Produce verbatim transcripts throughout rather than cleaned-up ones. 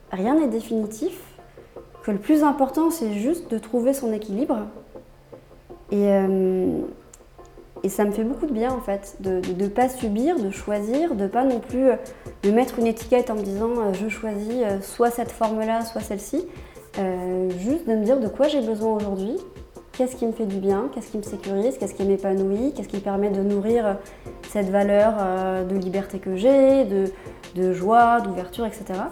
rien n'est définitif, que le plus important c'est juste de trouver son équilibre. Et, euh, et ça me fait beaucoup de bien en fait, de ne pas subir, de choisir, de pas non plus de mettre une étiquette en me disant euh, je choisis euh, soit cette forme-là, soit celle-ci. Euh, juste de me dire de quoi j'ai besoin aujourd'hui, qu'est-ce qui me fait du bien, qu'est-ce qui me sécurise, qu'est-ce qui m'épanouit, qu'est-ce qui permet de nourrir cette valeur euh, de liberté que j'ai, de, de joie, d'ouverture, et cetera.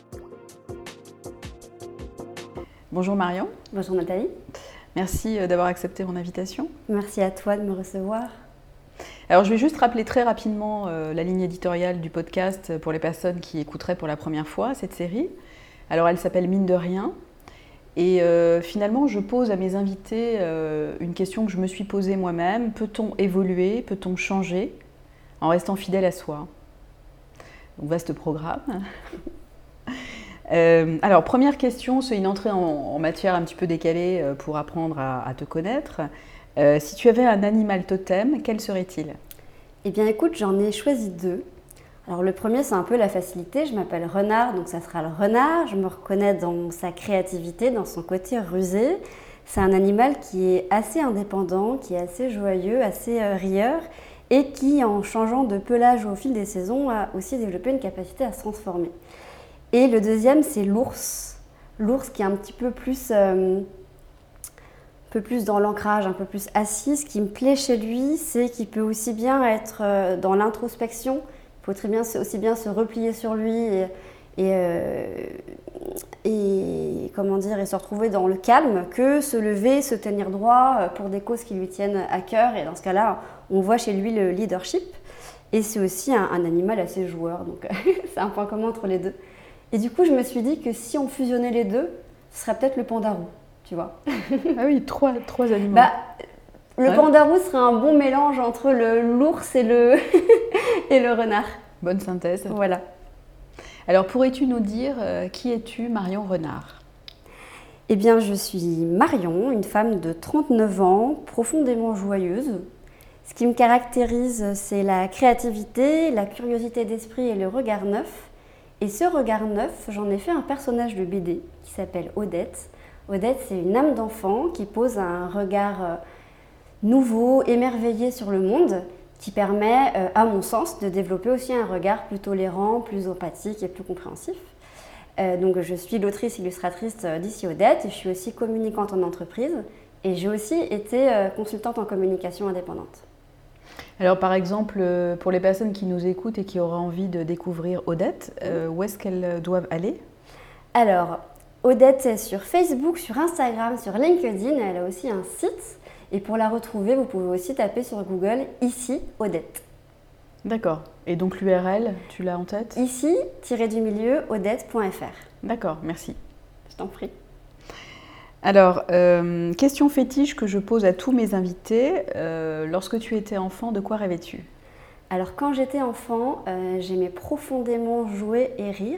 Bonjour Marion. Bonjour Nathalie. Merci d'avoir accepté mon invitation. Merci à toi de me recevoir. Alors je vais juste rappeler très rapidement euh, la ligne éditoriale du podcast pour les personnes qui écouteraient pour la première fois cette série. Alors elle s'appelle Mine de rien. Et euh, finalement, je pose à mes invités euh, une question que je me suis posée moi-même. Peut-on évoluer, peut-on changer en restant fidèle à soi? Donc, vaste programme. euh, alors, première question, c'est une entrée en, en matière un petit peu décalée euh, pour apprendre à, à te connaître. Euh, si tu avais un animal totem, quel serait-il? Eh bien, écoute, j'en ai choisi deux. Alors le premier, c'est un peu la facilité, je m'appelle Renard, donc ça sera le renard. Je me reconnais dans sa créativité, dans son côté rusé. C'est un animal qui est assez indépendant, qui est assez joyeux, assez euh, rieur et qui, en changeant de pelage au fil des saisons, a aussi développé une capacité à se transformer. Et le deuxième, c'est l'ours. L'ours qui est un petit peu plus, euh, un peu plus dans l'ancrage, un peu plus assis. Ce qui me plaît chez lui, c'est qu'il peut aussi bien être euh, dans l'introspection. Il faut très bien, aussi bien se replier sur lui et, et, euh, et, comment dire, et se retrouver dans le calme que se lever, se tenir droit pour des causes qui lui tiennent à cœur. Et dans ce cas-là, on voit chez lui le leadership. Et c'est aussi un, un animal assez joueur, donc c'est un point commun entre les deux. Et du coup, je me suis dit que si on fusionnait les deux, ce serait peut-être le pandarou, tu vois. Ah oui, trois, trois animaux. Bah, le ouais. pandarou serait un bon mélange entre le, l'ours et le, et le renard. Bonne synthèse. Voilà. Alors, pourrais-tu nous dire euh, qui es-tu, Marion Renard? Eh bien, je suis Marion, une femme de trente-neuf ans, profondément joyeuse. Ce qui me caractérise, c'est la créativité, la curiosité d'esprit et le regard neuf. Et ce regard neuf, j'en ai fait un personnage de B D qui s'appelle Odette. Odette, c'est une âme d'enfant qui pose un regard euh, nouveau, émerveillé sur le monde, qui permet, euh, à mon sens, de développer aussi un regard plus tolérant, plus empathique et plus compréhensif. Euh, donc je suis l'autrice illustratrice d'ici Odette, je suis aussi communicante en entreprise et j'ai aussi été euh, consultante en communication indépendante. Alors par exemple, euh, pour les personnes qui nous écoutent et qui auraient envie de découvrir Odette, euh, où est-ce qu'elles doivent aller? Alors, Odette est sur Facebook, sur Instagram, sur LinkedIn, elle a aussi un site. Et pour la retrouver, vous pouvez aussi taper sur Google « Ici, Odette ». D'accord. Et donc l'U R L, tu l'as en tête? Ici, tiré du milieu, odette point f r. D'accord, merci. Je t'en prie. Alors, euh, question fétiche que je pose à tous mes invités. Euh, lorsque tu étais enfant, de quoi rêvais-tu? Alors, quand j'étais enfant, euh, j'aimais profondément jouer et rire.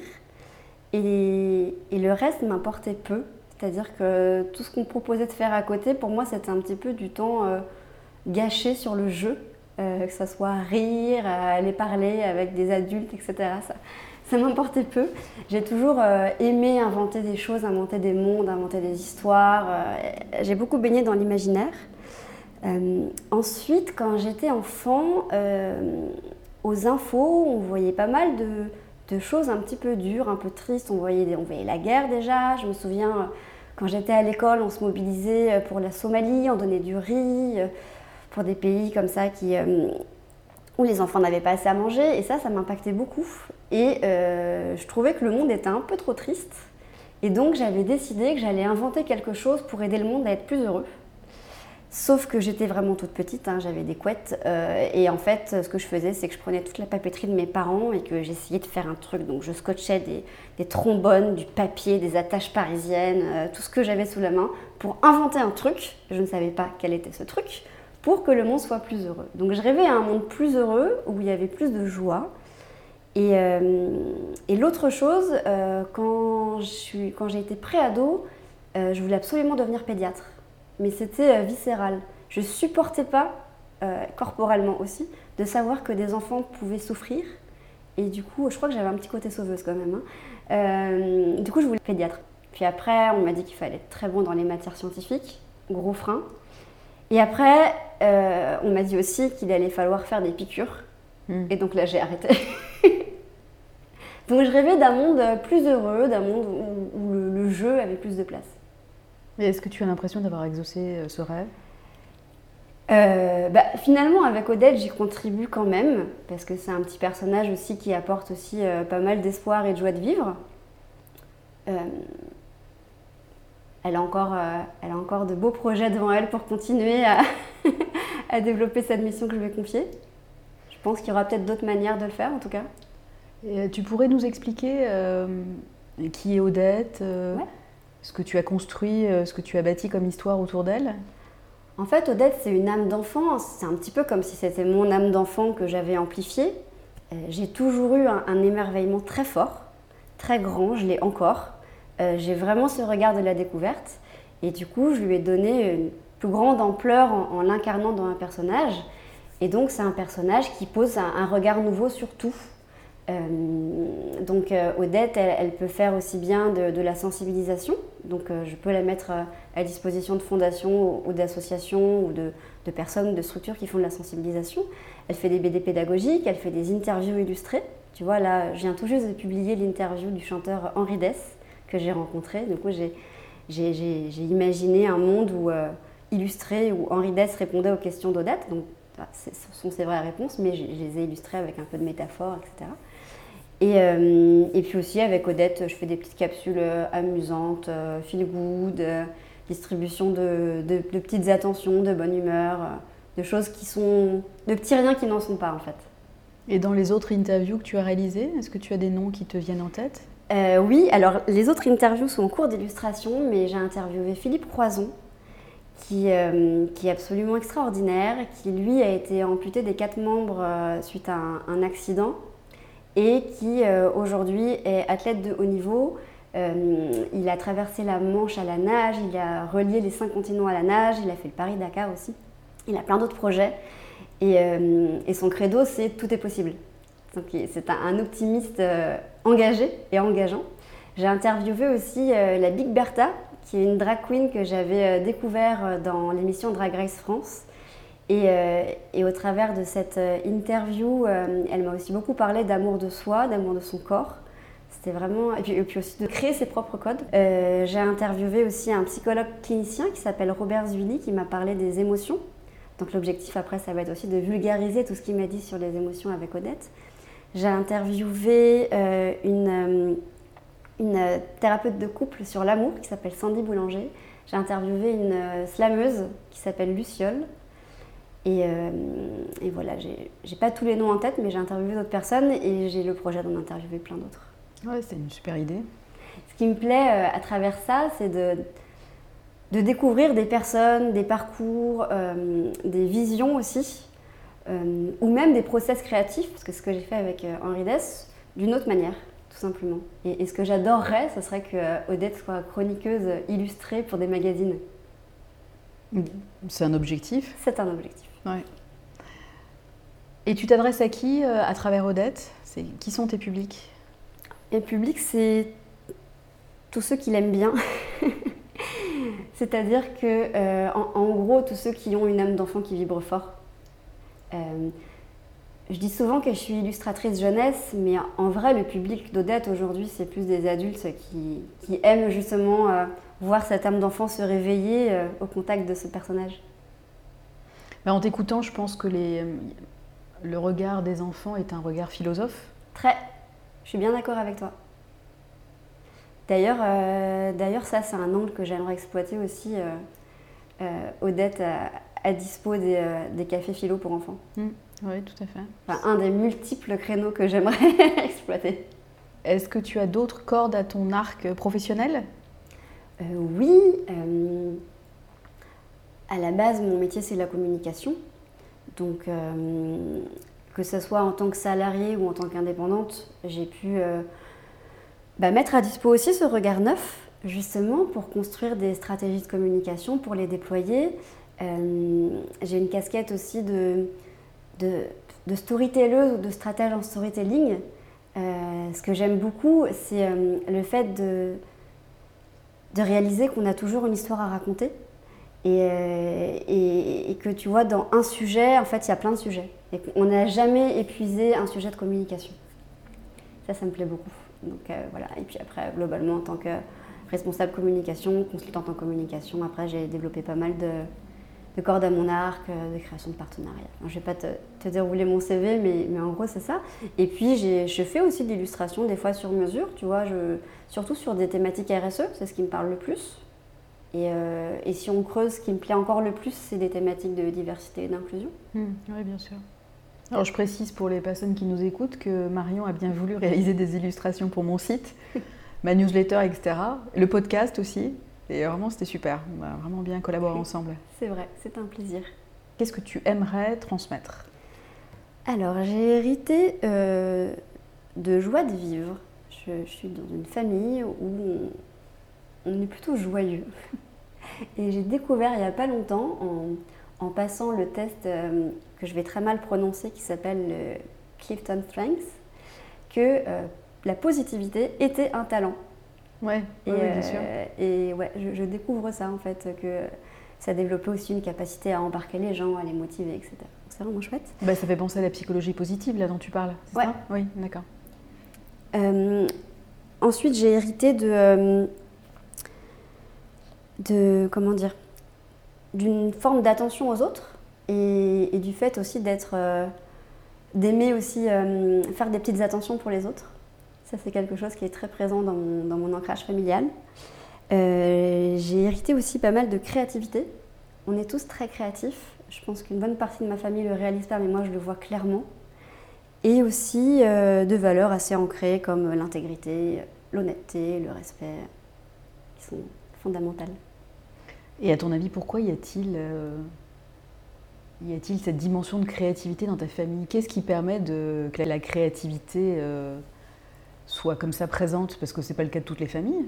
Et, et le reste m'importait peu. C'est-à-dire que tout ce qu'on me proposait de faire à côté, pour moi, c'était un petit peu du temps euh, gâché sur le jeu. Euh, que ce soit rire, aller parler avec des adultes, et cetera. Ça, ça m'importait peu. J'ai toujours euh, aimé inventer des choses, inventer des mondes, inventer des histoires. Euh, j'ai beaucoup baigné dans l'imaginaire. Euh, ensuite, quand j'étais enfant, euh, aux infos, on voyait pas mal de, de choses un petit peu dures, un peu tristes. On voyait, on voyait la guerre déjà. Je me souviens, quand j'étais à l'école, on se mobilisait pour la Somalie, on donnait du riz, pour des pays comme ça qui, euh, où les enfants n'avaient pas assez à manger. Et ça, ça m'impactait beaucoup. Et euh, je trouvais que le monde était un peu trop triste. Et donc, j'avais décidé que j'allais inventer quelque chose pour aider le monde à être plus heureux. Sauf que j'étais vraiment toute petite, hein, j'avais des couettes. Euh, et en fait, ce que je faisais, c'est que je prenais toute la papeterie de mes parents et que j'essayais de faire un truc. Donc, je scotchais des, des trombones, du papier, des attaches parisiennes, euh, tout ce que j'avais sous la main pour inventer un truc. Je ne savais pas quel était ce truc, pour que le monde soit plus heureux. Donc je rêvais à un monde plus heureux, où il y avait plus de joie. Et, euh, et l'autre chose, euh, quand, je suis, quand j'ai été pré-ado, euh, je voulais absolument devenir pédiatre. Mais c'était euh, viscéral. Je ne supportais pas, euh, corporellement aussi, de savoir que des enfants pouvaient souffrir Et du coup, je crois que j'avais un petit côté sauveuse quand même. Hein. Euh, du coup, je voulais être pédiatre. Puis après, on m'a dit qu'il fallait être très bon dans les matières scientifiques, gros frein. Et après, euh, on m'a dit aussi qu'il allait falloir faire des piqûres. Mmh. Et donc là, j'ai arrêté. Donc je rêvais d'un monde plus heureux, d'un monde où, où le, le jeu avait plus de place. Et est-ce que tu as l'impression d'avoir exaucé ce rêve ? euh, bah, Finalement, avec Odette, j'y contribue quand même, parce que c'est un petit personnage aussi qui apporte aussi euh, pas mal d'espoir et de joie de vivre. Euh, elle, a encore, euh, elle a encore de beaux projets devant elle pour continuer à, à développer cette mission que je lui ai confiée. Je pense qu'il y aura peut-être d'autres manières de le faire, en tout cas. Et tu pourrais nous expliquer euh, qui est Odette, euh, ouais. ce que tu as construit, euh, ce que tu as bâti comme histoire autour d'elle ? En fait, Odette, c'est une âme d'enfant. C'est un petit peu comme si c'était mon âme d'enfant que j'avais amplifiée. Euh, j'ai toujours eu un, un émerveillement très fort, très grand, je l'ai encore. Euh, j'ai vraiment ce regard de la découverte. Et du coup, je lui ai donné une plus grande ampleur en, en l'incarnant dans un personnage. Et donc, c'est un personnage qui pose un, un regard nouveau sur tout. Euh, donc euh, Odette, elle, elle peut faire aussi bien de, de la sensibilisation, donc euh, je peux la mettre euh, à disposition de fondations ou, ou d'associations ou de, de personnes, de structures qui font de la sensibilisation. Elle fait des B D pédagogiques, elle fait des interviews illustrées. Tu vois, là, je viens tout juste de publier l'interview du chanteur Henri Dess que j'ai rencontré. Du coup, j'ai, j'ai, j'ai, j'ai imaginé un monde où, euh, illustré où Henri Dess répondait aux questions d'Odette. Donc, ce sont ses vraies réponses, mais je, je les ai illustrées avec un peu de métaphore, et cetera. Et, euh, et puis aussi avec Odette, je fais des petites capsules amusantes, euh, feel good, euh, distribution de, de, de petites attentions, de bonne humeur, euh, de choses qui sont, de petits riens qui n'en sont pas en fait. Et dans les autres interviews que tu as réalisées, est-ce que tu as des noms qui te viennent en tête ? euh, Oui, alors les autres interviews sont en cours d'illustration, mais j'ai interviewé Philippe Croison, qui, euh, qui est absolument extraordinaire, qui lui a été amputé des quatre membres euh, suite à un, un accident. Et qui euh, aujourd'hui est athlète de haut niveau. Euh, il a traversé la Manche à la nage, il a relié les cinq continents à la nage, il a fait le Paris-Dakar aussi. Il a plein d'autres projets. Et, euh, et son credo, c'est « tout est possible ». Donc, c'est un, un optimiste euh, engagé et engageant. J'ai interviewé aussi euh, la Big Bertha, qui est une drag queen que j'avais euh, découvert dans l'émission Drag Race France. Et, euh, et au travers de cette interview, euh, elle m'a aussi beaucoup parlé d'amour de soi, d'amour de son corps. C'était vraiment... Et puis, et puis aussi de créer ses propres codes. Euh, j'ai interviewé aussi un psychologue clinicien qui s'appelle Robert Zuili, qui m'a parlé des émotions. Donc l'objectif après, ça va être aussi de vulgariser tout ce qu'il m'a dit sur les émotions avec Odette. J'ai interviewé euh, une, une thérapeute de couple sur l'amour qui s'appelle Sandy Boulanger. J'ai interviewé une slameuse qui s'appelle Luciole. Et, euh, et voilà, j'ai, j'ai pas tous les noms en tête, mais j'ai interviewé d'autres personnes et j'ai le projet d'en interviewer plein d'autres. Ouais, c'est une super idée. Ce qui me plaît euh, à travers ça, c'est de, de découvrir des personnes, des parcours, euh, des visions aussi, euh, ou même des process créatifs, parce que ce que j'ai fait avec euh, Henri Dess, d'une autre manière, tout simplement. Et, et ce que j'adorerais, ce serait que euh, Odette soit chroniqueuse illustrée pour des magazines. C'est un objectif ? C'est un objectif. Ouais. Et tu t'adresses à qui euh, à travers Odette ? C'est, qui sont tes publics ? Et le public, c'est tous ceux qui l'aiment bien. C'est-à-dire que, euh, en, en gros, tous ceux qui ont une âme d'enfant qui vibre fort. Euh, je dis souvent que je suis illustratrice jeunesse, mais en vrai, le public d'Odette aujourd'hui, c'est plus des adultes qui, qui aiment justement euh, voir cette âme d'enfant se réveiller euh, au contact de ce personnage. Ben, en t'écoutant, je pense que les, le regard des enfants est un regard philosophe. Très. Je suis bien d'accord avec toi. D'ailleurs, euh, d'ailleurs ça, c'est un angle que j'aimerais exploiter aussi. Euh, euh, Odette à, à dispo des, euh, des cafés philo pour enfants. Mmh, oui, tout à fait. Enfin, un des multiples créneaux que j'aimerais exploiter. Est-ce que tu as d'autres cordes à ton arc professionnel ? euh, Oui. Euh, à la base, mon métier, c'est la communication. Donc, euh, que ce soit en tant que salariée ou en tant qu'indépendante, j'ai pu euh, bah, mettre à dispo aussi ce regard neuf, justement, pour construire des stratégies de communication, pour les déployer. Euh, j'ai une casquette aussi de, de, de storytelleuse ou de stratège en storytelling. Euh, ce que j'aime beaucoup, c'est euh, le fait de, de réaliser qu'on a toujours une histoire à raconter et, euh, et, et que tu vois, dans un sujet, en fait, il y a plein de sujets et qu'on n'a jamais épuisé un sujet de communication. Ça, ça me plaît beaucoup. Donc euh, voilà. Et puis après, globalement, en tant que responsable communication, consultante en communication, après, j'ai développé pas mal de, de cordes à mon arc, de création de partenariats. Enfin, je ne vais pas te, te dérouler mon C V, mais, mais en gros, c'est ça. Et puis, j'ai, je fais aussi de l'illustration, des fois sur mesure, tu vois, je, surtout sur des thématiques R S E, c'est ce qui me parle le plus. Et, euh, et si on creuse, ce qui me plaît encore le plus, c'est des thématiques de diversité et d'inclusion. Mmh, oui, bien sûr. Alors, je précise pour les personnes qui nous écoutent que Marion a bien voulu réaliser des illustrations pour mon site, ma newsletter, et cetera. Le podcast aussi. Et vraiment, c'était super. On a vraiment bien collaboré ensemble. C'est vrai, c'est un plaisir. Qu'est-ce que tu aimerais transmettre ? Alors, j'ai hérité euh, de joie de vivre. Je, je suis dans une famille où on, on est plutôt joyeux. Et j'ai découvert il n'y a pas longtemps, en, en passant le test euh, que je vais très mal prononcer, qui s'appelle le Clifton Strengths, que euh, la positivité était un talent. Ouais, et, oui, bien euh, sûr. Et ouais, je, je découvre ça en fait, que ça développait aussi une capacité à embarquer les gens, à les motiver, et cetera. Donc c'est vraiment chouette. Bah, ça fait penser à la psychologie positive là dont tu parles, c'est ouais. ça ? Oui, d'accord. Euh, ensuite, j'ai hérité de, euh, de comment dire, d'une forme d'attention aux autres et, et du fait aussi d'être, euh, d'aimer aussi euh, faire des petites attentions pour les autres. Ça, c'est quelque chose qui est très présent dans mon, dans mon ancrage familial. Euh, j'ai hérité aussi pas mal de créativité. On est tous très créatifs. Je pense qu'une bonne partie de ma famille ne le réalise pas, mais moi, je le vois clairement. Et aussi euh, de valeurs assez ancrées comme l'intégrité, l'honnêteté, le respect, qui sont fondamentales. Et à ton avis, pourquoi y a-t-il, euh, y a-t-il cette dimension de créativité dans ta famille ? Qu'est-ce qui permet de, que la créativité euh, soit comme ça présente ? Parce que ce n'est pas le cas de toutes les familles.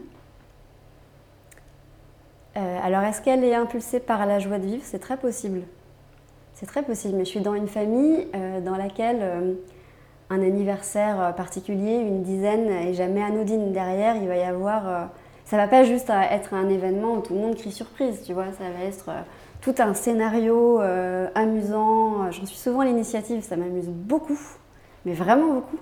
Euh, alors, est-ce qu'elle est impulsée par la joie de vivre ? C'est très possible. C'est très possible, mais je suis dans une famille euh, dans laquelle euh, un anniversaire particulier, une dizaine, est jamais anodine. Derrière, il va y avoir... Euh, ça ne va pas juste être un événement où tout le monde crie surprise, tu vois. Ça va être euh, tout un scénario euh, amusant. J'en suis souvent à l'initiative, ça m'amuse beaucoup, mais vraiment beaucoup.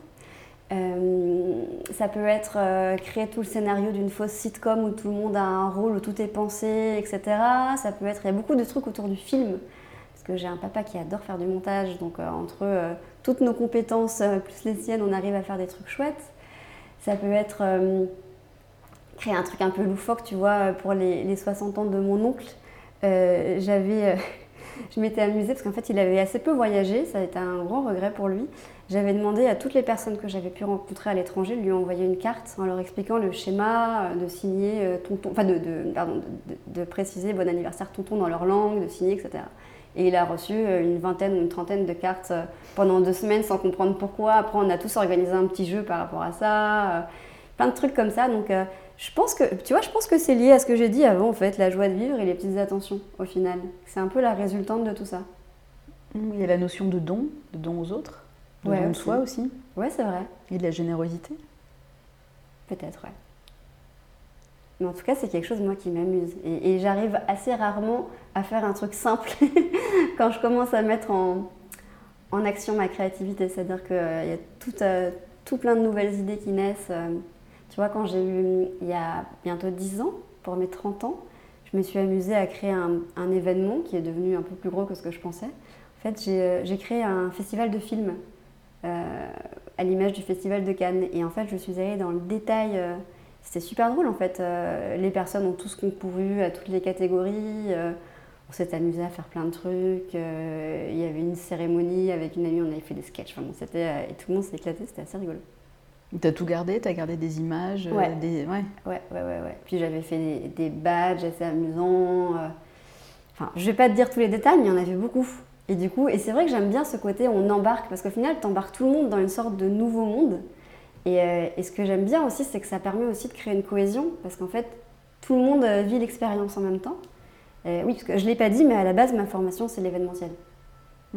Euh, ça peut être euh, créer tout le scénario d'une fausse sitcom où tout le monde a un rôle, où tout est pensé, et cetera. Ça peut être, il y a beaucoup de trucs autour du film, parce que j'ai un papa qui adore faire du montage, donc euh, entre euh, toutes nos compétences euh, plus les siennes, on arrive à faire des trucs chouettes. Ça peut être euh, créer un truc un peu loufoque, tu vois, pour les, les soixante ans de mon oncle. Euh, j'avais... Euh, Je m'étais amusée parce qu'en fait, il avait assez peu voyagé, ça a été un grand regret pour lui. J'avais demandé à toutes les personnes que j'avais pu rencontrer à l'étranger de lui envoyer une carte en leur expliquant le schéma, de signer tonton, enfin de, de, pardon, de, de préciser bon anniversaire tonton dans leur langue, de signer, et cetera. Et il a reçu une vingtaine ou une trentaine de cartes pendant deux semaines sans comprendre pourquoi. Après, on a tous organisé un petit jeu par rapport à ça, plein de trucs comme ça. Donc, je pense que, tu vois, je pense que c'est lié à ce que j'ai dit avant, en fait, la joie de vivre et les petites attentions, au final. C'est un peu la résultante de tout ça. Il y a la notion de don, de don aux autres, de ouais, don de aussi. soi aussi. Ouais, c'est vrai. Et de la générosité. Peut-être, ouais. Mais en tout cas, c'est quelque chose, moi, qui m'amuse. Et, et j'arrive assez rarement à faire un truc simple quand je commence à mettre en, en action ma créativité. C'est-à-dire qu'il euh, y a tout, euh, tout plein de nouvelles idées qui naissent. Euh, Tu vois, quand j'ai eu, il y a bientôt dix ans, pour mes trente ans, je me suis amusée à créer un, un événement qui est devenu un peu plus gros que ce que je pensais. En fait, j'ai, j'ai créé un festival de films euh, à l'image du festival de Cannes. Et en fait, je suis allée dans le détail. Euh, c'était super drôle, en fait. Euh, les personnes ont tous concouru à toutes les catégories. Euh, on s'est amusé à faire plein de trucs. Euh, il y avait une cérémonie avec une amie, on avait fait des sketchs. Enfin, bon, c'était, euh, et tout le monde s'est éclaté, c'était assez rigolo. T'as tout gardé, t'as gardé des images, ouais. Euh, des... ouais. Ouais, ouais, ouais, ouais. Puis j'avais fait des, des badges assez amusants. Euh... Enfin, je vais pas te dire tous les détails, mais il y en avait beaucoup. Et du coup, et c'est vrai que j'aime bien ce côté, on embarque, parce qu'au final, t'embarques tout le monde dans une sorte de nouveau monde. Et, euh, et ce que j'aime bien aussi, c'est que ça permet aussi de créer une cohésion, parce qu'en fait, tout le monde vit l'expérience en même temps. Euh, oui, parce que je l'ai pas dit, mais à la base, ma formation, c'est l'événementiel. Mmh.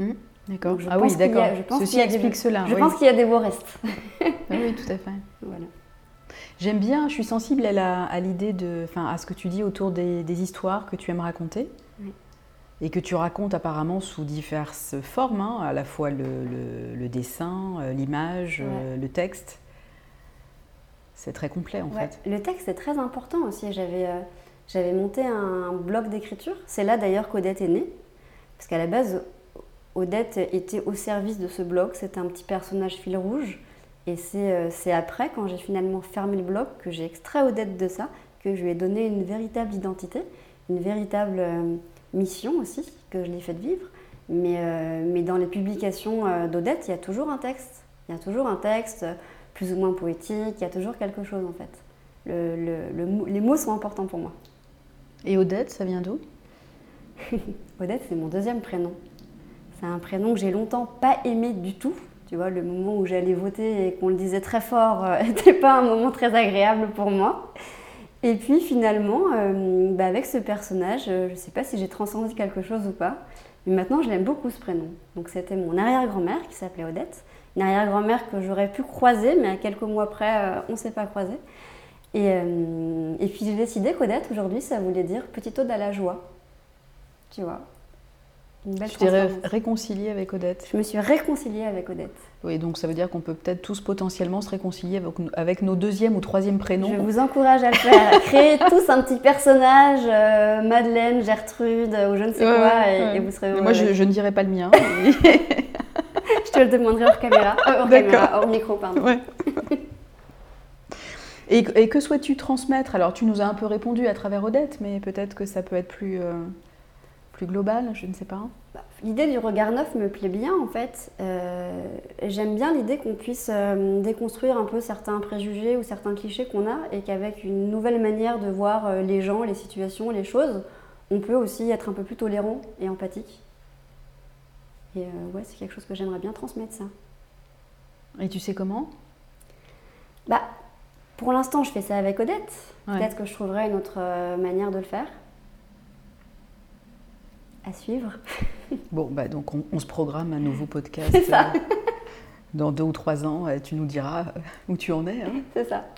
D'accord. Je ah pense oui, d'accord. qu'il y a- je pense Ceci qu'il y a des- explique cela. Je oui. pense qu'il y a des beaux restes. Ah oui, tout à fait. Voilà. J'aime bien, je suis sensible à, la- à l'idée de, enfin, à ce que tu dis autour des, des histoires que tu aimes raconter. Oui. Et que tu racontes apparemment sous diverses formes, hein, à la fois le, le- le dessin, euh, l'image, Ouais. euh, le texte. C'est très complet en Ouais, fait. le texte est très important aussi. J'avais euh, j'avais monté un blog d'écriture. C'est là d'ailleurs qu'Odette est née. Parce qu'à la base, Odette était au service de ce blog. C'était un petit personnage fil rouge. Et c'est euh, c'est après, quand j'ai finalement fermé le blog, que j'ai extrait Odette de ça, que je lui ai donné une véritable identité, une véritable euh, mission aussi, que je l'ai faite vivre. Mais, euh, mais dans les publications euh, d'Odette, il y a toujours un texte. Il y a toujours un texte euh, plus ou moins poétique, il y a toujours quelque chose en fait. Le, le, le mot- les mots sont importants pour moi. Et Odette, ça vient d'où? Odette, c'est mon deuxième prénom. C'est un prénom que j'ai longtemps pas aimé du tout. Tu vois, le moment où j'allais voter et qu'on le disait très fort n'était pas un moment très agréable pour moi. Et puis finalement, euh, bah, avec ce personnage, euh, je ne sais pas si j'ai transcendé quelque chose ou pas, mais maintenant je l'aime beaucoup ce prénom. Donc c'était mon arrière-grand-mère qui s'appelait Odette. Une arrière-grand-mère que j'aurais pu croiser, mais à quelques mois près, euh, on ne s'est pas croisé. Et, euh, et puis j'ai décidé qu'Odette, aujourd'hui, ça voulait dire petite ode à la joie. Tu vois, une belle Tu t'es ré- transformation. réconciliée avec Odette. Je me suis réconciliée avec Odette. Oui, donc ça veut dire qu'on peut peut-être tous potentiellement se réconcilier avec, avec nos deuxième ou troisième prénoms. Je vous encourage à le faire. Créez tous un petit personnage, euh, Madeleine, Gertrude, ou je ne sais Ouais, quoi, et, ouais. et vous serez Mais heureux. moi, je, je ne dirais pas le mien. Je te le demanderai hors caméra, euh, hors, D'accord. caméra, hors micro, pardon. Ouais. Et, et que souhaites-tu transmettre? Alors, tu nous as un peu répondu à travers Odette, mais peut-être que ça peut être plus, euh, plus global, je ne sais pas. Bah, l'idée du regard neuf me plaît bien en fait. Euh, j'aime bien l'idée qu'on puisse euh, déconstruire un peu certains préjugés ou certains clichés qu'on a et qu'avec une nouvelle manière de voir euh, les gens, les situations, les choses, on peut aussi être un peu plus tolérant et empathique. Et euh, ouais, c'est quelque chose que j'aimerais bien transmettre, ça. Et tu sais comment? Bah, pour l'instant, je fais ça avec Odette. Ouais. Peut-être que je trouverai une autre euh, manière de le faire. À suivre. Bon, bah, donc on, on se programme un nouveau podcast. C'est ça. euh, dans deux ou trois ans, euh, tu nous diras euh, où tu en es. Hein. C'est ça.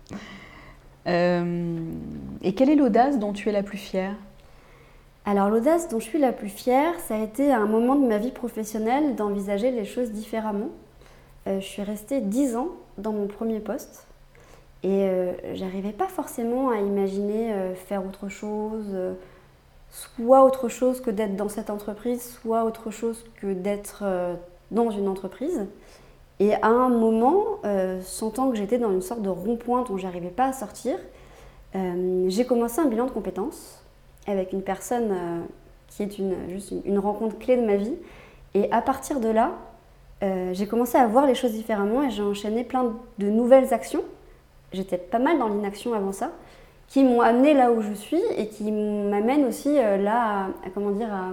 Euh, et quelle est l'audace dont tu es la plus fière? Alors l'audace dont je suis la plus fière, ça a été à un moment de ma vie professionnelle d'envisager les choses différemment. Euh, je suis restée dix ans dans mon premier poste et euh, j'arrivais pas forcément à imaginer euh, faire autre chose, euh, soit autre chose que d'être dans cette entreprise, soit autre chose que d'être euh, dans une entreprise. Et à un moment, euh, sentant que j'étais dans une sorte de rond-point dont j'arrivais pas à sortir, euh, j'ai commencé un bilan de compétences avec une personne euh, qui est une, juste une, une rencontre clé de ma vie. Et à partir de là, euh, j'ai commencé à voir les choses différemment et j'ai enchaîné plein de nouvelles actions. J'étais pas mal dans l'inaction avant ça, qui m'ont amené là où je suis et qui m'amènent aussi euh, là à, à, comment dire, à,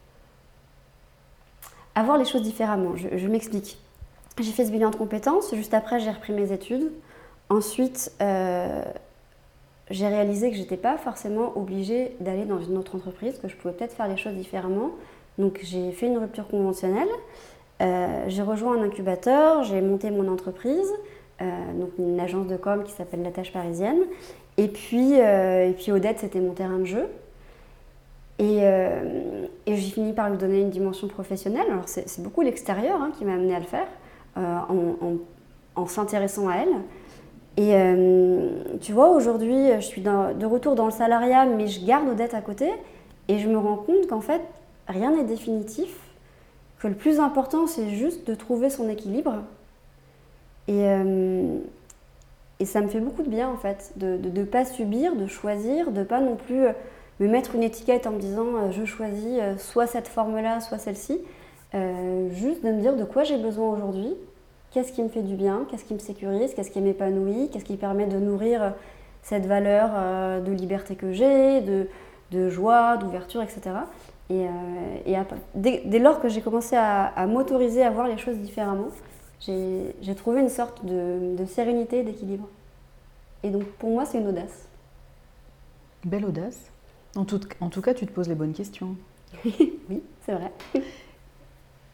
à voir les choses différemment. Je, je m'explique. J'ai fait ce bilan de compétences, juste après j'ai repris mes études. Ensuite, euh, j'ai réalisé que je n'étais pas forcément obligée d'aller dans une autre entreprise, que je pouvais peut-être faire les choses différemment. Donc j'ai fait une rupture conventionnelle, euh, j'ai rejoint un incubateur, j'ai monté mon entreprise, euh, donc une agence de com qui s'appelle La Tâche Parisienne. Et puis, euh, et puis Odette, c'était mon terrain de jeu. Et, euh, et j'ai fini par lui donner une dimension professionnelle. Alors c'est, c'est beaucoup l'extérieur hein, qui m'a amenée à le faire, euh, en, en, en s'intéressant à elle. Et euh, tu vois, aujourd'hui, je suis dans, de retour dans le salariat, mais je garde Odette à côté. Et je me rends compte qu'en fait, rien n'est définitif. Que le plus important, c'est juste de trouver son équilibre. Et, euh, et ça me fait beaucoup de bien, en fait, de ne pas subir, de choisir, de ne pas non plus me mettre une étiquette en me disant euh, je choisis euh, soit cette forme-là, soit celle-ci. Euh, juste de me dire de quoi j'ai besoin aujourd'hui. Qu'est-ce qui me fait du bien, qu'est-ce qui me sécurise, qu'est-ce qui m'épanouit, qu'est-ce qui permet de nourrir cette valeur euh, de liberté que j'ai, de, de joie, d'ouverture, et cetera. Et, euh, et à, dès, dès lors que j'ai commencé à, à m'autoriser à voir les choses différemment, j'ai, j'ai trouvé une sorte de, de sérénité et d'équilibre. Et donc pour moi, c'est une audace. Belle audace. En tout, en tout cas, tu te poses les bonnes questions. Oui, c'est vrai.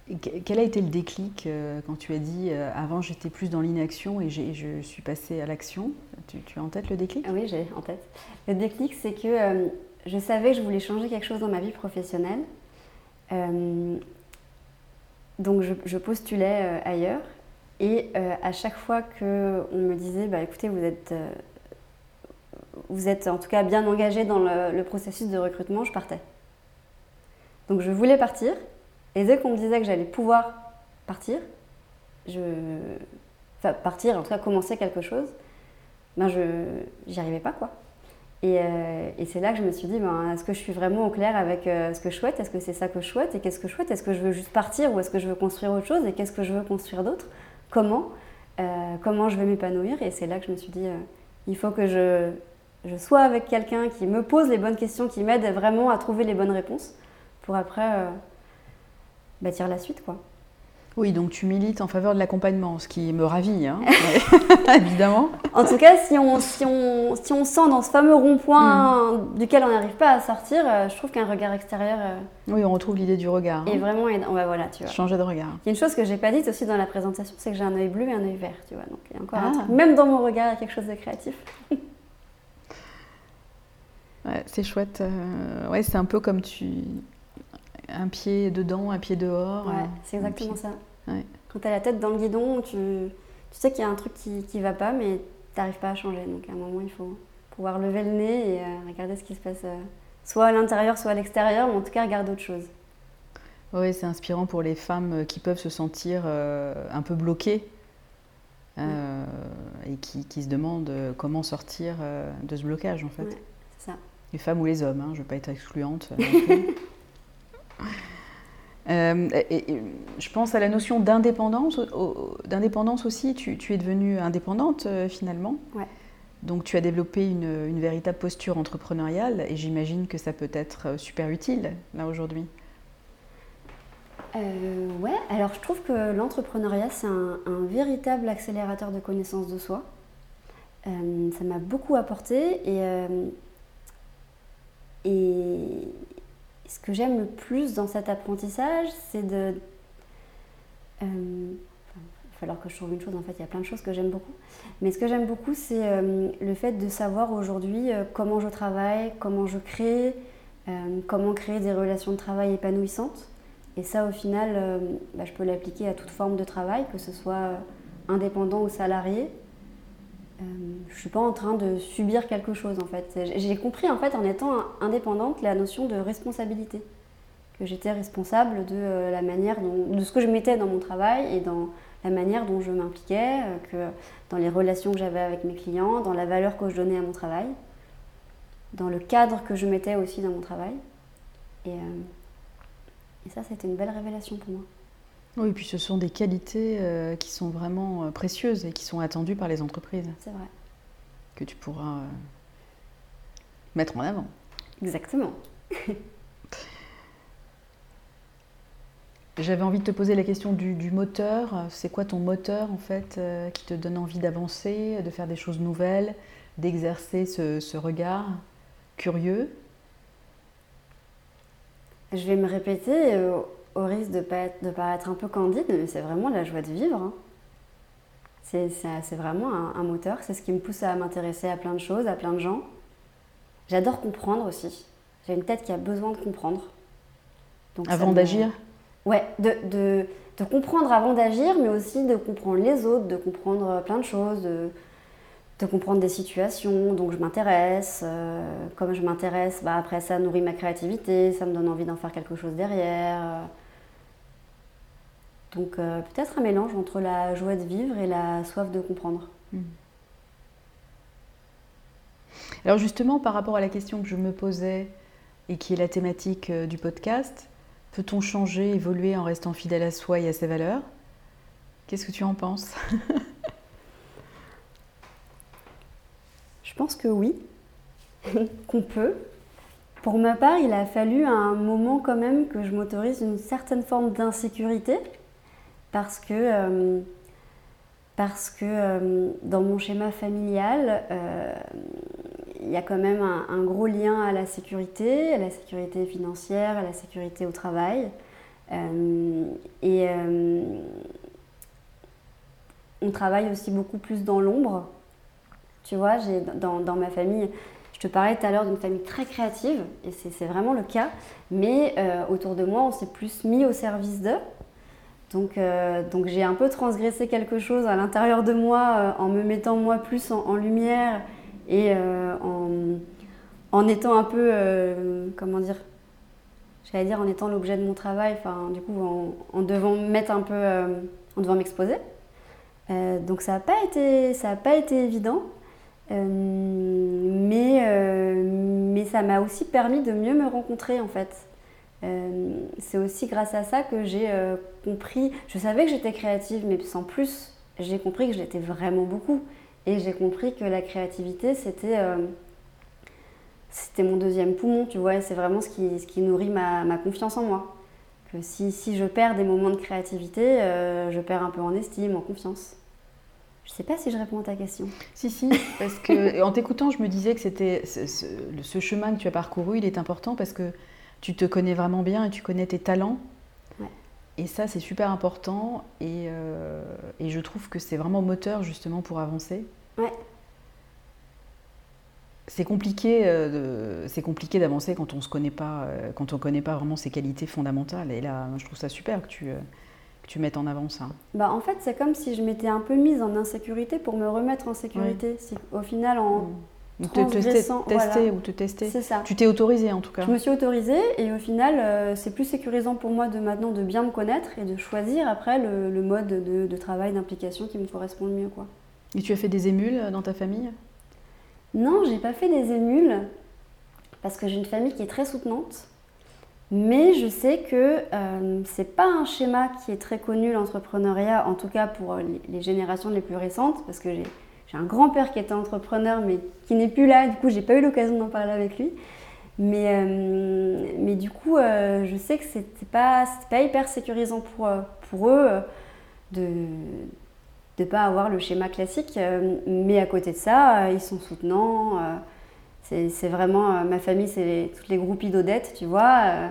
Et quel a été le déclic euh, quand tu as dit euh, avant j'étais plus dans l'inaction et j'ai, je suis passée à l'action? Tu, tu as en tête le déclic? Ah oui, j'ai en tête. Le déclic, c'est que euh, je savais que je voulais changer quelque chose dans ma vie professionnelle. Euh, donc je, je postulais euh, ailleurs et euh, à chaque fois qu'on me disait bah, écoutez, vous êtes, euh, vous êtes en tout cas bien engagé dans le, le processus de recrutement, je partais. Donc je voulais partir. Et dès qu'on me disait que j'allais pouvoir partir, je... enfin partir, en tout cas commencer quelque chose, ben je j'y arrivais pas quoi. Et, euh, et c'est là que je me suis dit, ben, est-ce que je suis vraiment au clair avec euh, ce que je souhaite? Est-ce que c'est ça que je souhaite? Et qu'est-ce que je souhaite? Est-ce que je veux juste partir ou est-ce que je veux construire autre chose? Et qu'est-ce que je veux construire d'autre? Comment euh, Comment je vais m'épanouir? Et c'est là que je me suis dit, euh, il faut que je, je sois avec quelqu'un qui me pose les bonnes questions, qui m'aide vraiment à trouver les bonnes réponses pour après... Euh, bâtir la suite, quoi. Oui, donc tu milites en faveur de l'accompagnement, ce qui me ravit, hein, évidemment. En tout cas, si on, si on, si on sent dans ce fameux rond-point mmh. duquel on n'arrive pas à sortir, euh, je trouve qu'un regard extérieur... Euh, oui, on retrouve l'idée du regard. Et hein. vraiment aidant. Ouais, voilà, tu vois. Changer de regard. Il y a une chose que je n'ai pas dite aussi dans la présentation, c'est que j'ai un œil bleu et un œil vert, tu vois. Donc il y a encore ah. un truc. Même dans mon regard, il y a quelque chose de créatif. Ouais, c'est chouette. Euh, ouais, c'est un peu comme tu... Un pied dedans, un pied dehors. Ouais, c'est exactement ça. Ouais. Quand tu as la tête dans le guidon, tu, tu sais qu'il y a un truc qui ne va pas, mais tu n'arrives pas à changer. Donc à un moment, il faut pouvoir lever le nez et euh, regarder ce qui se passe, euh, soit à l'intérieur, soit à l'extérieur, mais en tout cas, regarder autre chose. Oui, c'est inspirant pour les femmes qui peuvent se sentir euh, un peu bloquées euh, ouais. et qui, qui se demandent comment sortir euh, de ce blocage, en fait. Ouais, c'est ça. Les femmes ou les hommes, hein, je ne veux pas être excluante. Euh, et, et, je pense à la notion d'indépendance, au, d'indépendance aussi. Tu, tu es devenue indépendante euh, finalement. Ouais. Donc tu as développé une, une véritable posture entrepreneuriale et j'imagine que ça peut être super utile là aujourd'hui. Euh, ouais, alors je trouve que l'entrepreneuriat c'est un, un véritable accélérateur de connaissance de soi. Euh, ça m'a beaucoup apporté et, euh, et ce que j'aime le plus dans cet apprentissage, c'est de... Euh, enfin, il va falloir que je trouve une chose, en fait, il y a plein de choses que j'aime beaucoup. Mais ce que j'aime beaucoup, c'est euh, le fait de savoir aujourd'hui euh, comment je travaille, comment je crée, euh, comment créer des relations de travail épanouissantes. Et ça, au final, euh, bah, je peux l'appliquer à toute forme de travail, que ce soit indépendant ou salarié. Euh, je ne suis pas en train de subir quelque chose en fait. J'ai compris en fait en étant indépendante la notion de responsabilité. Que j'étais responsable de euh, la manière dont, de ce que je mettais dans mon travail et dans la manière dont je m'impliquais, euh, que dans les relations que j'avais avec mes clients, dans la valeur que je donnais à mon travail, dans le cadre que je mettais aussi dans mon travail. Et, euh, et ça, c'était une belle révélation pour moi. Oui, et puis ce sont des qualités euh, qui sont vraiment euh, précieuses et qui sont attendues par les entreprises. C'est vrai. Que tu pourras euh, mettre en avant. Exactement. J'avais envie de te poser la question du, du moteur. C'est quoi ton moteur en fait euh, qui te donne envie d'avancer, de faire des choses nouvelles, d'exercer ce, ce regard curieux? Je vais me répéter euh, au risque de, pas être, de paraître un peu candide, mais c'est vraiment la joie de vivre. Hein. C'est, c'est, c'est vraiment un, un moteur, c'est ce qui me pousse à m'intéresser à plein de choses, à plein de gens. J'adore comprendre aussi. J'ai une tête qui a besoin de comprendre. Donc avant me... d'agir? Ouais, de, de, de comprendre avant d'agir, mais aussi de comprendre les autres, de comprendre plein de choses, de, de comprendre des situations, donc je m'intéresse. Euh, comme je m'intéresse, bah après ça nourrit ma créativité, ça me donne envie d'en faire quelque chose derrière. Donc euh, peut-être un mélange entre la joie de vivre et la soif de comprendre. Mmh. Alors justement, par rapport à la question que je me posais et qui est la thématique euh, du podcast, peut-on changer, évoluer en restant fidèle à soi et à ses valeurs? Qu'est-ce que tu en penses? Je pense que oui, qu'on peut. Pour ma part, il a fallu à un moment quand même que je m'autorise une certaine forme d'insécurité parce que, euh, parce que euh, dans mon schéma familial, euh, il y a quand même un, un gros lien à la sécurité, à la sécurité financière, à la sécurité au travail. Euh, et euh, on travaille aussi beaucoup plus dans l'ombre. Tu vois, j'ai, dans, dans ma famille, je te parlais tout à l'heure d'une famille très créative, et c'est, c'est vraiment le cas, mais euh, autour de moi, on s'est plus mis au service d'eux. Donc, euh, donc j'ai un peu transgressé quelque chose à l'intérieur de moi euh, en me mettant moi plus en, en lumière et euh, en, en étant un peu, euh, comment dire, j'allais dire en étant l'objet de mon travail, enfin du coup en, en devant mettre un peu, euh, en devant m'exposer. Euh, donc ça n'a pas été, ça n'a pas été évident, euh, mais, euh, mais ça m'a aussi permis de mieux me rencontrer en fait. Euh, c'est aussi grâce à ça que j'ai euh, compris, je savais que j'étais créative, mais sans plus, j'ai compris que je l'étais vraiment beaucoup. Et j'ai compris que la créativité, c'était, euh, c'était mon deuxième poumon, tu vois, et c'est vraiment ce qui, ce qui nourrit ma, ma confiance en moi. Que si, si je perds des moments de créativité, euh, je perds un peu en estime, en confiance. Je ne sais pas si je réponds à ta question. Si, si, parce que en t'écoutant, je me disais que c'était ce, ce, ce chemin que tu as parcouru, il est important parce que tu te connais vraiment bien et tu connais tes talents. Ouais. Et ça, c'est super important. Et, euh, et je trouve que c'est vraiment moteur, justement, pour avancer. Ouais. C'est compliqué, euh, de, c'est compliqué d'avancer quand on ne se connaît pas, euh, quand on connaît pas vraiment ses qualités fondamentales. Et là, je trouve ça super que tu, euh, que tu mettes en avant ça. Bah, en fait, c'est comme si je m'étais un peu mise en insécurité pour me remettre en sécurité. Ouais. C'est, au final, en... Mmh. Ou te tester, tester voilà. ou te tester. C'est ça. Tu t'es autorisée en tout cas. Je me suis autorisée et au final, euh, c'est plus sécurisant pour moi de maintenant de bien me connaître et de choisir après le, le mode de, de travail, d'implication qui me correspond le mieux, quoi. Et tu as fait des émules dans ta famille ? Non, j'ai pas fait des émules parce que j'ai une famille qui est très soutenante. Mais je sais que euh, c'est pas un schéma qui est très connu, l'entrepreneuriat, en tout cas pour les, les générations les plus récentes, parce que j'ai J'ai un grand-père qui était entrepreneur, mais qui n'est plus là. Du coup, j'ai pas eu l'occasion d'en parler avec lui. Mais, euh, mais du coup, euh, je sais que c'était pas, c'était pas hyper sécurisant pour, pour eux euh, de ne pas avoir le schéma classique. Euh, mais à côté de ça, euh, ils sont soutenants. Euh, c'est, c'est vraiment... Euh, ma famille, c'est les, toutes les groupies d'Odette, tu vois. Euh,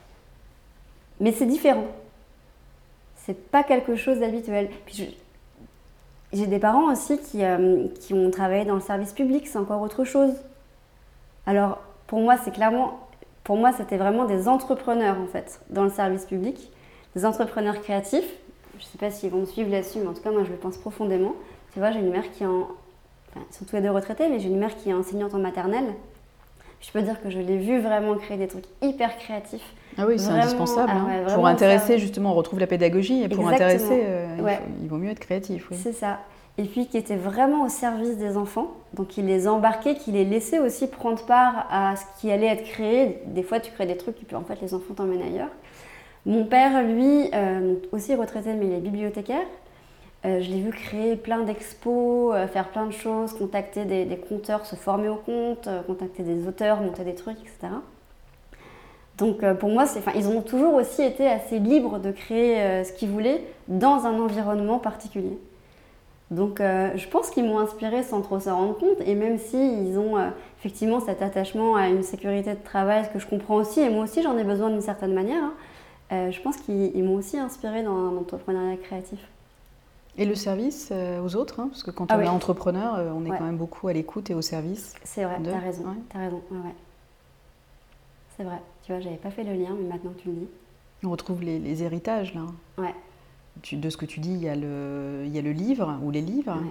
mais c'est différent. C'est pas quelque chose d'habituel. Puis je, J'ai des parents aussi qui, euh, qui ont travaillé dans le service public, c'est encore autre chose. Alors, pour moi, c'est clairement, pour moi, c'était vraiment des entrepreneurs, en fait, dans le service public, des entrepreneurs créatifs. Je ne sais pas s'ils vont me suivre là-dessus, mais en tout cas, moi, je le pense profondément. Tu vois, j'ai une mère qui est en... Enfin, ils sont tous les deux retraités, mais j'ai une mère qui est enseignante en maternelle. Je peux dire que je l'ai vue vraiment créer des trucs hyper créatifs. Ah oui, c'est vraiment, indispensable. ah ouais, hein. Pour intéresser, ça... justement, on retrouve la pédagogie. Et pour Exactement. intéresser, euh, ouais. il, faut, il vaut mieux être créatif. Oui. C'est ça. Et puis qui était vraiment au service des enfants. Donc il les embarquait, qui les laissait aussi prendre part à ce qui allait être créé. Des fois, tu crées des trucs et puis en fait, les enfants t'emmènent ailleurs. Mon père, lui, euh, aussi retraité, mais il est bibliothécaire. Euh, je l'ai vu créer plein d'expos, euh, faire plein de choses, contacter des, des conteurs, se former au conte, euh, contacter des auteurs, monter des trucs, et cetera. Donc euh, pour moi, c'est, ils ont toujours aussi été assez libres de créer euh, ce qu'ils voulaient dans un environnement particulier. Donc euh, je pense qu'ils m'ont inspirée sans trop s'en rendre compte, et même s'ils ont euh, effectivement cet attachement à une sécurité de travail, ce que je comprends aussi, et moi aussi j'en ai besoin d'une certaine manière, hein, euh, je pense qu'ils m'ont aussi inspirée dans l'entrepreneuriat créatif. Et le service euh, aux autres, hein, parce que quand ah on oui. est entrepreneur, euh, on est ouais. quand même beaucoup à l'écoute et au service. C'est vrai, de... t'as raison, ouais. t'as raison, ouais, ouais. C'est vrai, tu vois, j'avais pas fait le lien, mais maintenant que tu le dis. On retrouve les, les héritages, là. Ouais. Tu, de ce que tu dis, il y a le, il y a le livre, ou les livres, ouais.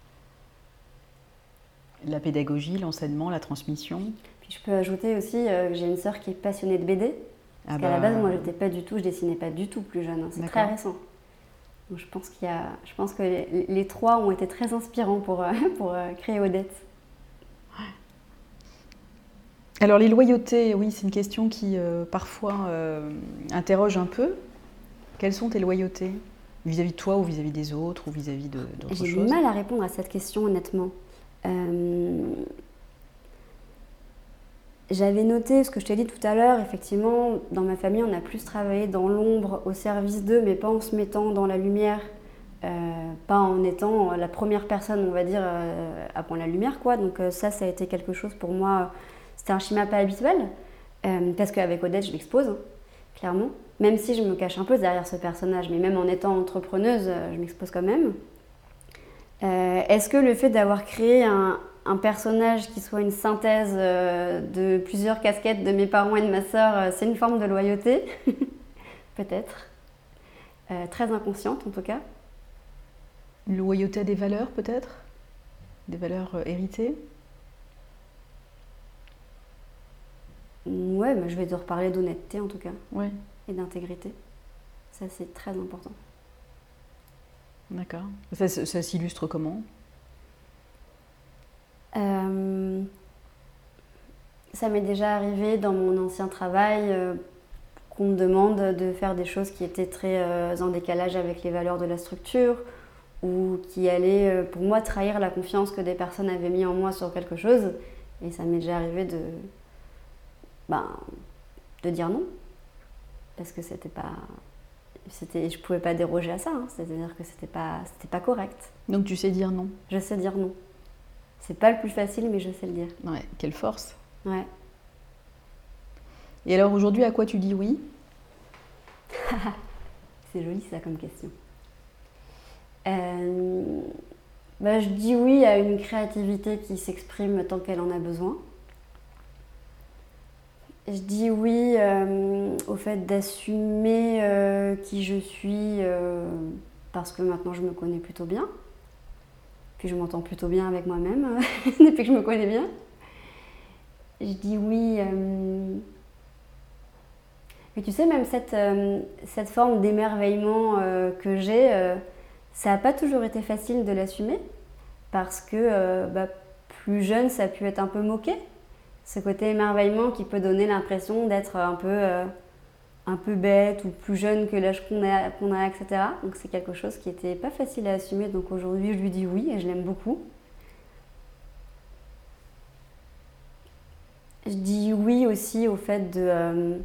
la pédagogie, l'enseignement, la transmission. Puis je peux ajouter aussi euh, que j'ai une sœur qui est passionnée de B D, parce ah qu'à bah... la base, moi, j'étais pas du tout, je dessinais pas du tout plus jeune, hein. C'est D'accord. très récent. Donc je pense qu'il y a, je pense que les, les trois ont été très inspirants pour, euh, pour euh, créer Odette. Alors les loyautés, oui, c'est une question qui euh, parfois euh, interroge un peu. Quelles sont tes loyautés vis-à-vis de toi ou vis-à-vis des autres ou vis-à-vis de, d'autres J'ai choses ? J'ai du mal à répondre à cette question, honnêtement. Euh... J'avais noté ce que je t'ai dit tout à l'heure, effectivement, dans ma famille, on a plus travaillé dans l'ombre, au service d'eux, mais pas en se mettant dans la lumière, euh, pas en étant la première personne, on va dire, euh, à prendre la lumière, quoi. Donc euh, ça, ça a été quelque chose pour moi, c'était un schéma pas habituel, euh, parce qu'avec Odette, je m'expose, hein, clairement. même si je me cache un peu derrière ce personnage, mais même en étant entrepreneuse, je m'expose quand même. Euh, est-ce que le fait d'avoir créé un, un personnage qui soit une synthèse euh, de plusieurs casquettes de mes parents et de ma sœur, euh, c'est une forme de loyauté? Peut-être. Euh, très inconsciente en tout cas. Une loyauté à des valeurs peut-être? Des valeurs euh, héritées? Ouais, mais je vais te reparler d'honnêteté en tout cas. Ouais. Et d'intégrité. Ça, c'est très important. D'accord. Ça, ça, ça s'illustre comment? euh, Ça m'est déjà arrivé dans mon ancien travail euh, qu'on me demande de faire des choses qui étaient très euh, en décalage avec les valeurs de la structure ou qui allaient, euh, pour moi, trahir la confiance que des personnes avaient mis en moi sur quelque chose. Et ça m'est déjà arrivé de, ben, de dire non. Parce que c'était pas... C'était, je pouvais pas déroger à ça, hein. C'est-à-dire que c'était pas, c'était pas correct. Donc tu sais dire non? Je sais dire non. C'est pas le plus facile, mais je sais le dire. Ouais, quelle force. Ouais. Et alors aujourd'hui, à quoi tu dis oui? C'est joli ça comme question. Euh, bah, je dis oui à une créativité qui s'exprime tant qu'elle en a besoin. Je dis oui euh, au fait d'assumer euh, qui je suis euh, parce que maintenant je me connais plutôt bien. Puis je m'entends plutôt bien avec moi-même depuis que je me connais bien. Je dis oui. Euh... Mais tu sais, même cette, euh, cette forme d'émerveillement euh, que j'ai, euh, ça n'a pas toujours été facile de l'assumer parce que euh, bah, plus jeune, ça a pu être un peu moqué. Ce côté émerveillement qui peut donner l'impression d'être un peu, euh, un peu bête ou plus jeune que l'âge qu'on a, qu'on a, et cetera. Donc c'est quelque chose qui n'était pas facile à assumer. Donc aujourd'hui, je lui dis oui et je l'aime beaucoup. Je dis oui aussi au fait de, euh,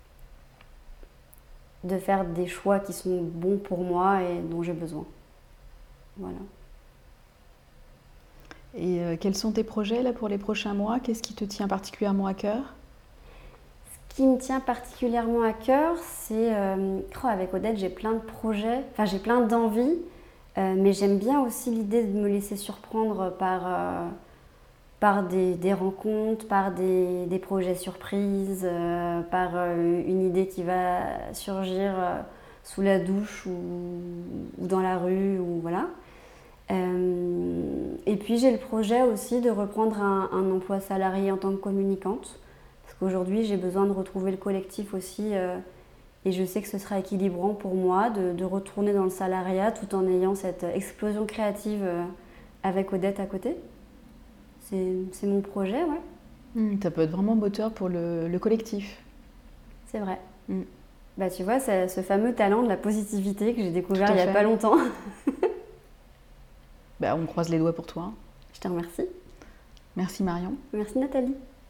de faire des choix qui sont bons pour moi et dont j'ai besoin. Voilà. Et euh, quels sont tes projets là pour les prochains mois? Qu'est-ce qui te tient particulièrement à cœur? Ce qui me tient particulièrement à cœur, c'est... Euh, oh, avec Odette, j'ai plein de projets, enfin j'ai plein d'envies, euh, mais j'aime bien aussi l'idée de me laisser surprendre par, euh, par des, des rencontres, par des, des projets surprises, euh, par euh, une idée qui va surgir euh, sous la douche ou, ou dans la rue, ou voilà. Euh, et puis j'ai le projet aussi de reprendre un, un emploi salarié en tant que communicante, parce qu'aujourd'hui j'ai besoin de retrouver le collectif aussi, euh, et je sais que ce sera équilibrant pour moi de, de retourner dans le salariat tout en ayant cette explosion créative euh, avec Odette à côté. C'est, c'est mon projet, ouais. Mmh, ça peut être vraiment moteur pour le, le collectif. C'est vrai. Mmh. Bah, tu vois, c'est ce fameux talent de la positivité que j'ai découvert il n'y a fait. pas longtemps. Bah, on croise les doigts pour toi. Je te remercie. Merci Marion. Merci Nathalie.